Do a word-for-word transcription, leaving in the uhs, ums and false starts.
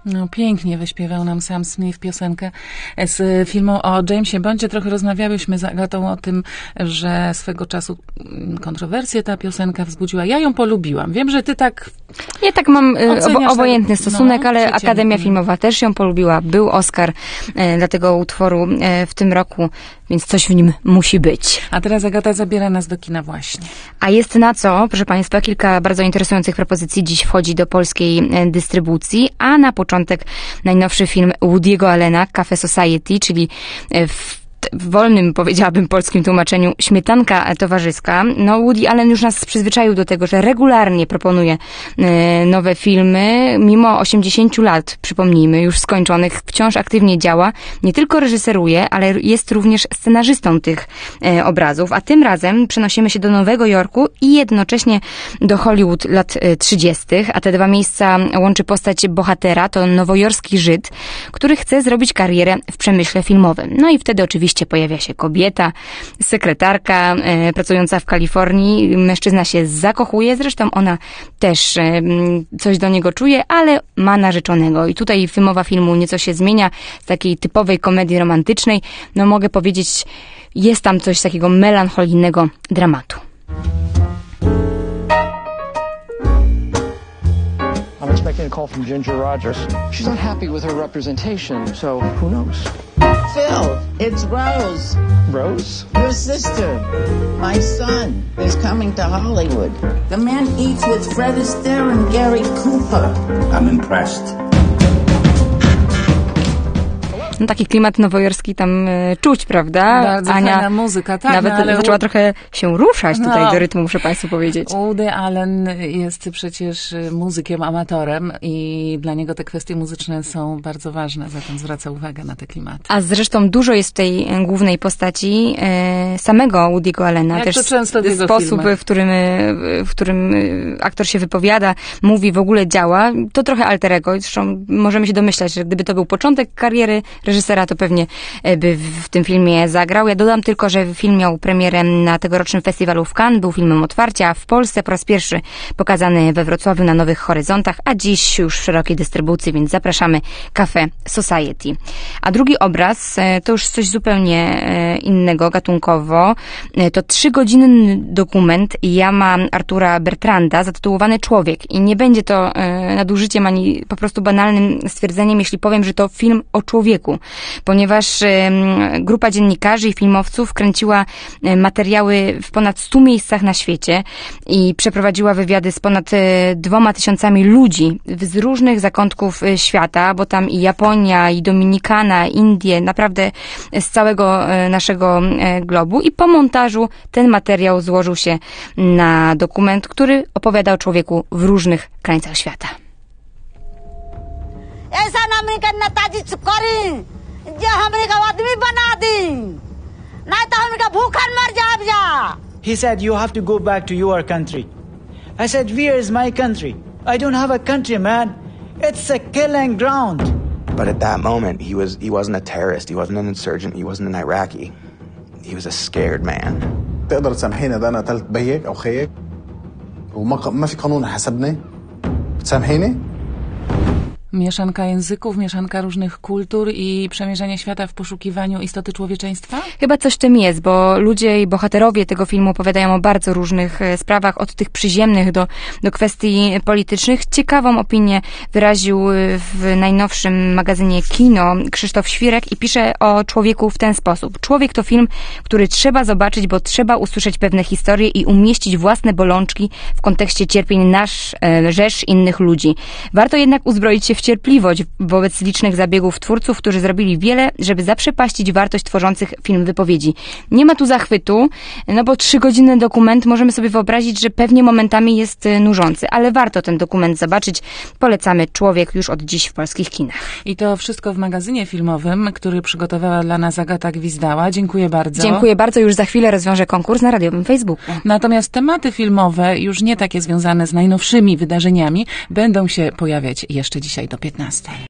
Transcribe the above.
No pięknie wyśpiewał nam Sam Smith piosenkę z filmu o Jamesie Bondzie. Trochę rozmawiałyśmy z Agatą o tym, że swego czasu kontrowersję ta piosenka wzbudziła. Ja ją polubiłam. Wiem, że ty tak Ja tak mam obo- obojętny tak, stosunek, no, ale przeciętny. Akademia Filmowa też ją polubiła. Był Oscar e, dla tego utworu e, w tym roku, więc coś w nim musi być. A teraz Agata zabiera nas do kina właśnie. A jest na co, proszę Państwa, kilka bardzo interesujących propozycji dziś wchodzi do polskiej e, dystrybucji, a na początek najnowszy film Woody'ego Allena, Cafe Society, czyli e, w w wolnym, powiedziałabym, polskim tłumaczeniu śmietanka towarzyska. No, Woody Allen już nas przyzwyczaił do tego, że regularnie proponuje e, nowe filmy. Mimo osiemdziesięciu lat, przypomnijmy, już skończonych, wciąż aktywnie działa. Nie tylko reżyseruje, ale jest również scenarzystą tych e, obrazów. A tym razem przenosimy się do Nowego Jorku i jednocześnie do Hollywood lat e, trzydziestych. A te dwa miejsca łączy postać bohatera. To nowojorski Żyd, który chce zrobić karierę w przemyśle filmowym. No i wtedy oczywiście pojawia się kobieta, sekretarka e, pracująca w Kalifornii. Mężczyzna się zakochuje, zresztą ona też e, coś do niego czuje, ale ma narzeczonego. I tutaj wymowa filmu nieco się zmienia z takiej typowej komedii romantycznej. No mogę powiedzieć, jest tam coś takiego melancholijnego dramatu. I'm expecting a call from Ginger Rogers. She's not happy with her representation, so who knows? Phil, it's Rose. Rose? Your sister. My son is coming to Hollywood. The man eats with Fred Astaire and Gary Cooper. I'm impressed. No, taki klimat nowojorski tam e, czuć, prawda? Bardzo Ania fajna muzyka, tak. nawet no, ale zaczęła trochę się ruszać tutaj No. do rytmu, muszę Państwu powiedzieć. Woody Allen jest przecież muzykiem, amatorem i dla niego te kwestie muzyczne są bardzo ważne, zatem zwraca uwagę na te klimaty. A zresztą dużo jest w tej e, głównej postaci e, samego Woody'ego Allena. Jak Też to często w jego sposób, filmach. w którym, e, w którym e, aktor się wypowiada, mówi, w ogóle działa. To trochę alter ego. Zresztą możemy się domyślać, że gdyby to był początek kariery reżysera, to pewnie by w tym filmie zagrał. Ja dodam tylko, że film miał premierę na tegorocznym festiwalu w Cannes, był filmem otwarcia. W Polsce po raz pierwszy pokazany we Wrocławiu na Nowych Horyzontach, a dziś już w szerokiej dystrybucji, więc zapraszamy. Cafe Society. A drugi obraz to już coś zupełnie innego gatunkowo. To trzygodzinny dokument Jama Artura Bertranda zatytułowany Człowiek. I nie będzie to nadużyciem ani po prostu banalnym stwierdzeniem, jeśli powiem, że to film o człowieku. Ponieważ grupa dziennikarzy i filmowców kręciła materiały w ponad stu miejscach na świecie i przeprowadziła wywiady z ponad dwoma tysiącami ludzi z różnych zakątków świata, bo tam i Japonia, i Dominikana, Indie, naprawdę z całego naszego globu. I po montażu ten materiał złożył się na dokument, który opowiada o człowieku w różnych krańcach świata. He said, you have to go back to your country. I said, where is my country? I don't have a country, man. It's a killing ground. But at that moment, he was he wasn't a terrorist. He wasn't an insurgent. He wasn't an Iraqi. He was a scared man. تقدر تسامحيني ده انا قتلت بيك او خيك وما ما في قانون حسبني بتسامحيني؟ Mieszanka języków, mieszanka różnych kultur i przemierzanie świata w poszukiwaniu istoty człowieczeństwa? Chyba coś w tym jest, bo ludzie i bohaterowie tego filmu opowiadają o bardzo różnych sprawach, od tych przyziemnych do, do kwestii politycznych. Ciekawą opinię wyraził w najnowszym magazynie Kino Krzysztof Świrek i pisze o człowieku w ten sposób. Człowiek to film, który trzeba zobaczyć, bo trzeba usłyszeć pewne historie i umieścić własne bolączki w kontekście cierpień nasz, rzesz innych ludzi. Warto jednak uzbroić się w cierpliwość wobec licznych zabiegów twórców, którzy zrobili wiele, żeby zaprzepaścić wartość tworzących film wypowiedzi. Nie ma tu zachwytu, no bo trzygodzinny dokument możemy sobie wyobrazić, że pewnie momentami jest nużący, ale warto ten dokument zobaczyć. Polecamy Człowiek już od dziś w polskich kinach. I to wszystko w magazynie filmowym, który przygotowała dla nas Agata Gwizdała. Dziękuję bardzo. Dziękuję bardzo. Już za chwilę rozwiążę konkurs na radiowym Facebooku. Natomiast tematy filmowe, już nie takie związane z najnowszymi wydarzeniami, będą się pojawiać jeszcze dzisiaj do piętnastej.